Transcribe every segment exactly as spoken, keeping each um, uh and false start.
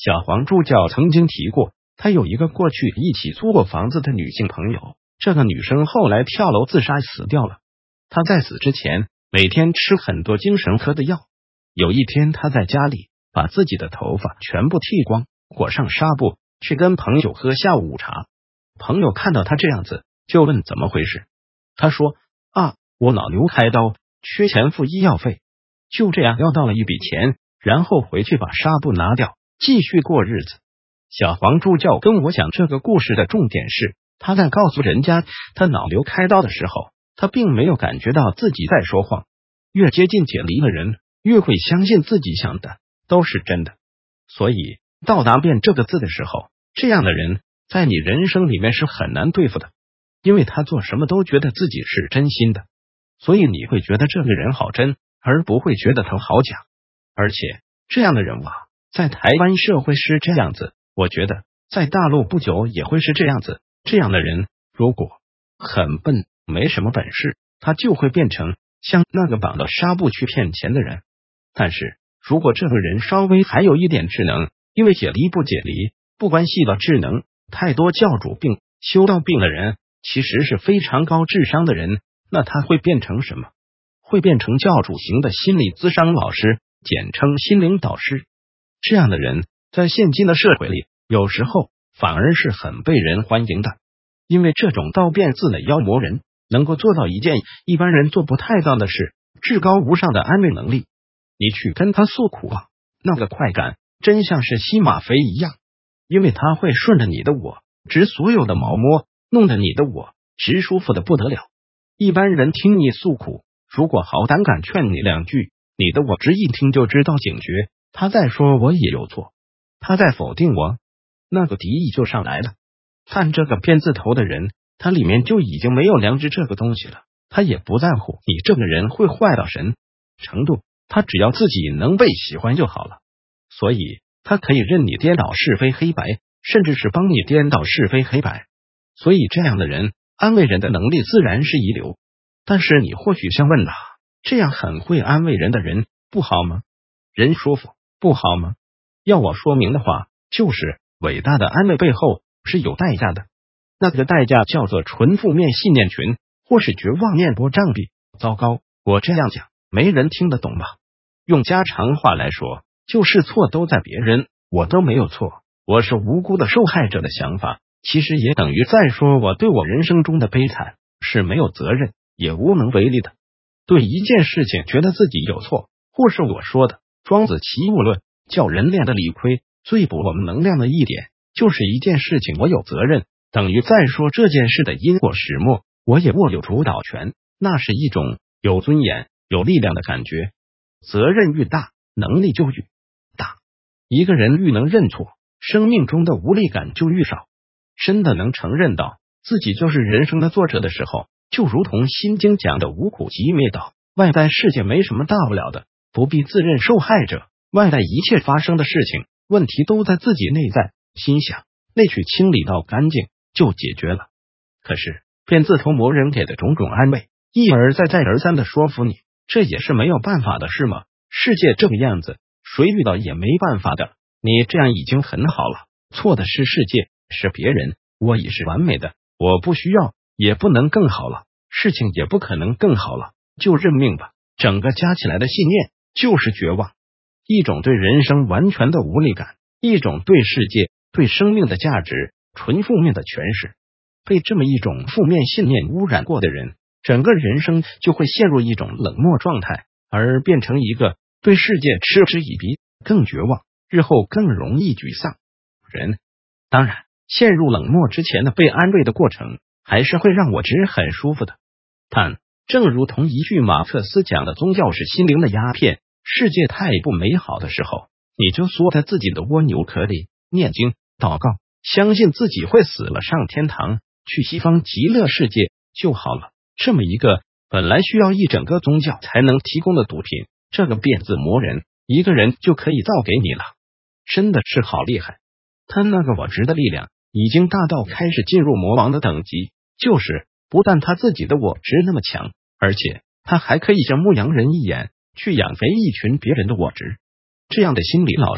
小黄助教曾经提过，他有一个过去一起租过房子的女性朋友，这个女生后来跳楼自杀死掉了。她在死之前每天吃很多精神科的药。有一天，她在家里把自己的头发全部剃光，裹上纱布，去跟朋友喝下午茶。朋友看到她这样子，就问怎么回事。她说啊，我脑瘤开刀，缺钱付医药费。就这样要到了一笔钱，然后回去把纱布拿掉，继续过日子。小黄助教跟我讲这个故事的重点是，他在告诉人家他脑瘤开刀的时候，他并没有感觉到自己在说谎。越接近解离的人，越会相信自己想的都是真的。所以到达变这个字的时候，这样的人在你人生里面是很难对付的，因为他做什么都觉得自己是真心的，所以你会觉得这个人好真，而不会觉得他好假。而且这样的人哇，在台湾社会是这样子，我觉得在大陆不久也会是这样子。这样的人如果很笨，没什么本事，他就会变成像那个绑了纱布去骗钱的人。但是如果这个人稍微还有一点智能，因为解离不解离不关系到智能，太多教主病修到病的人其实是非常高智商的人，那他会变成什么？会变成教主型的心理咨商老师，简称心灵导师。这样的人在现今的社会里，有时候反而是很被人欢迎的，因为这种道变字的妖魔人能够做到一件一般人做不太到的事，至高无上的安慰能力。你去跟他诉苦啊，那个快感真像是吸吗啡一样，因为他会顺着你的我直所有的毛摸，弄得你的我直舒服的不得了。一般人听你诉苦，如果好胆敢劝你两句，你的我直一听就知道警觉，他在说我也有错，他在否定我，那个敌意就上来了。但这个偏字头的人，他里面就已经没有良知这个东西了，他也不在乎你这个人会坏到什么程度，他只要自己能被喜欢就好了。所以他可以任你颠倒是非黑白，甚至是帮你颠倒是非黑白。所以这样的人安慰人的能力自然是一流。但是你或许想问了，这样很会安慰人的人不好吗？人舒服不好吗？要我说明的话，就是伟大的安慰背后是有代价的，那个代价叫做纯负面信念群，或是绝望念波障壁。糟糕，我这样讲没人听得懂吧？用家常话来说，就是错都在别人，我都没有错，我是无辜的受害者的想法，其实也等于在说我对我人生中的悲惨是没有责任也无能为力的。对一件事情觉得自己有错，或是我说的庄子齐物论叫人练的理亏，最补我们能量的一点就是一件事情我有责任，等于在说这件事的因果始末我也握有主导权，那是一种有尊严有力量的感觉。责任愈大，能力就愈大。一个人愈能认错，生命中的无力感就愈少。真的能承认到自己就是人生的作者的时候，就如同心经讲的无苦集灭道，外在世界没什么大不了的，不必自认受害者，外在一切发生的事情问题都在自己内在，心想内去清理到干净就解决了。可是骗字头魔人给的种种安慰，一而再再而三的说服你，这也是没有办法的事吗？世界这个样子，谁遇到也没办法的，你这样已经很好了，错的是世界，是别人，我已是完美的，我不需要也不能更好了，事情也不可能更好了，就认命吧。整个加起来的信念就是绝望，一种对人生完全的无力感，一种对世界对生命的价值纯负面的诠释。被这么一种负面信念污染过的人，整个人生就会陷入一种冷漠状态，而变成一个对世界嗤之以鼻，更绝望，日后更容易沮丧人。当然陷入冷漠之前的被安慰的过程还是会让我直很舒服的，但正如同一句马克思讲的，宗教是心灵的鸦片，世界太不美好的时候，你就缩在自己的蜗牛壳里，念经祷告，相信自己会死了上天堂，去西方极乐世界就好了。这么一个本来需要一整个宗教才能提供的毒品，这个变字魔人一个人就可以造给你了，真的是好厉害。他那个我值的力量已经大到开始进入魔王的等级，就是不但他自己的我值那么强，而且他还可以像牧羊人一眼去养肥一群别人的我值。这样的心理老师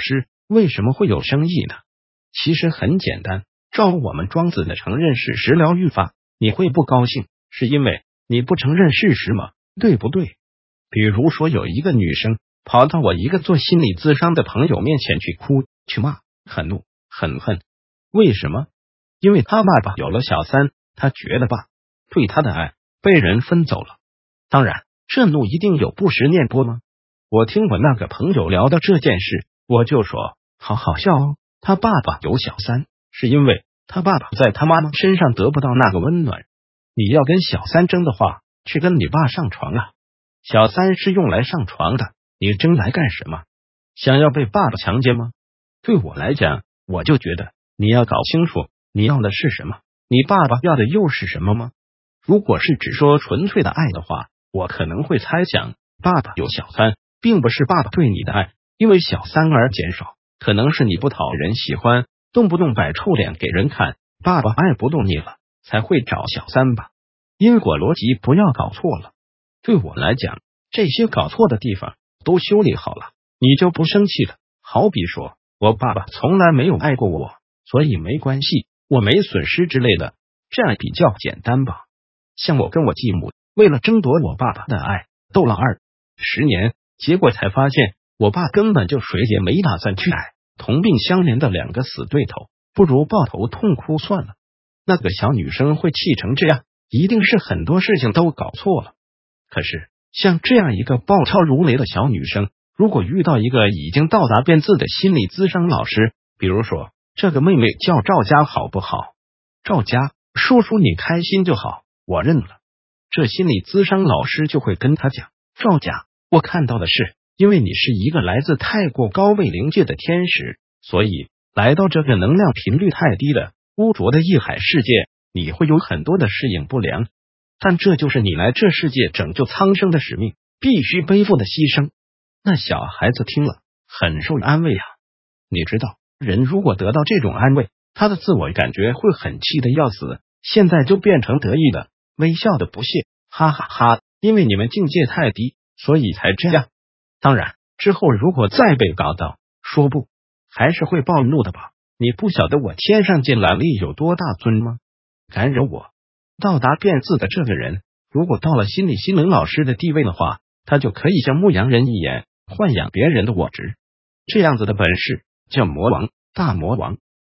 为什么会有生意呢？其实很简单，照我们庄子的承认事实疗愈法，你会不高兴，是因为你不承认事实吗？对不对？比如说有一个女生跑到我一个做心理咨商的朋友面前去哭、去骂、很怒、很恨，为什么？因为她爸爸有了小三，她觉得爸对她的爱被人分走了。当然，这怒一定有不实念波吗？我听我那个朋友聊到这件事，我就说好好笑哦，他爸爸有小三，是因为他爸爸在他妈妈身上得不到那个温暖。你要跟小三争的话，去跟你爸上床啊！小三是用来上床的，你争来干什么？想要被爸爸强奸吗？对我来讲，我就觉得你要搞清楚你要的是什么，你爸爸要的又是什么吗？如果是只说纯粹的爱的话，我可能会猜想爸爸有小三并不是爸爸对你的爱因为小三而减少，可能是你不讨人喜欢，动不动摆臭脸给人看，爸爸爱不动你了才会找小三吧。因果逻辑不要搞错了。对我来讲，这些搞错的地方都修理好了，你就不生气了。好比说我爸爸从来没有爱过我，所以没关系，我没损失之类的，这样比较简单吧。像我跟我继母为了争夺我爸爸的爱斗了二十年，结果才发现我爸根本就谁也没打算去爱，同病相怜的两个死对头，不如抱头痛哭算了。那个小女生会气成这样，一定是很多事情都搞错了。可是像这样一个暴跳如雷的小女生，如果遇到一个已经到达变质的心理咨商老师，比如说这个妹妹叫赵佳好不好？赵佳，叔叔你开心就好，我认了。这心理咨商老师就会跟她讲，赵佳，我看到的是因为你是一个来自太过高位灵界的天使，所以来到这个能量频率太低的污浊的异海世界，你会有很多的适应不良，但这就是你来这世界拯救苍生的使命，必须背负的牺牲。那小孩子听了很受安慰啊。你知道，人如果得到这种安慰，他的自我感觉会很气的要死，现在就变成得意的微笑的不屑，哈哈哈，因为你们境界太低，所以才这样。当然之后如果再被搞到说不，还是会暴怒的吧。你不晓得我天上见蓝力有多大尊吗？敢惹我。到达变质的这个人，如果到了心理心灵老师的地位的话，他就可以像牧羊人一眼豢养别人的我执，这样子的本事叫魔王，大魔王。